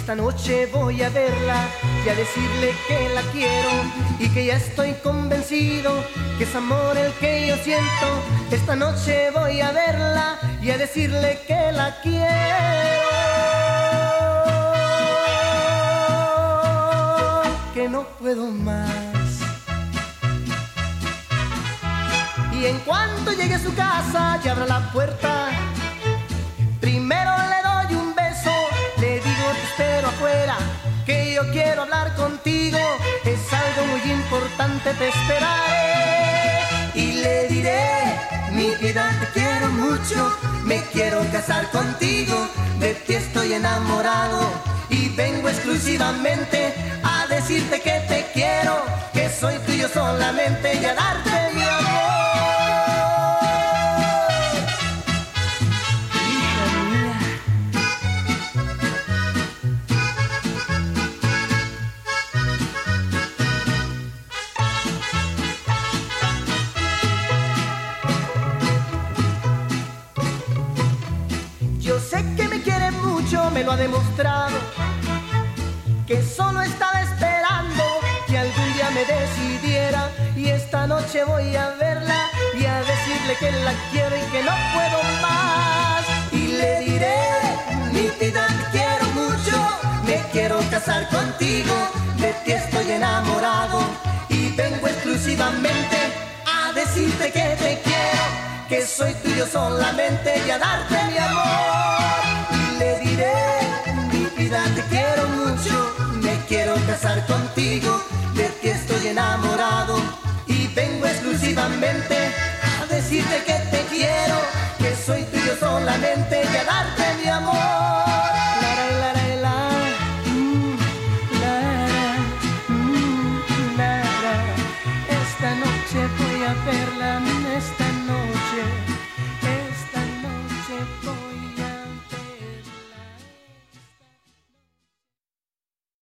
esta noche voy a verla y a decirle que la quiero y que ya estoy convencido que es amor el que yo siento. Esta noche voy a verla y a decirle que la quiero, que no puedo más. Y en cuanto llegue a su casa y abra la puerta, primero le doy un beso, le digo te espero afuera, que yo quiero hablar contigo, es algo muy importante, te esperaré. Y le diré, mi vida te quiero mucho, me quiero casar contigo, de ti estoy enamorado y vengo exclusivamente a decirte que te quiero, que soy tuyo solamente y a darte mi amor. Yo sé que me quiere mucho, me lo ha demostrado, que solo estaba esperando que algún día me decidiera. Y esta noche voy a verla y a decirle que la quiero y que no puedo más. Y le diré, mi vida te quiero mucho, me quiero casar contigo, de ti estoy enamorado y vengo exclusivamente a decirte que te quiero, que soy tuyo solamente y a darte mi amor. Y le diré, mi vida te quiero mucho, me quiero casar contigo, de ti estoy enamorado y vengo exclusivamente a decirte que te quiero, que soy tuyo solamente y a darte mi amor. La, la, la, la, la, la. Esta noche voy a verla, esta noche